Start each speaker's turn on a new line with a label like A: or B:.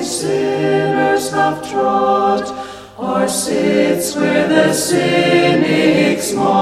A: sinners have trod, or sits where the cynics mock.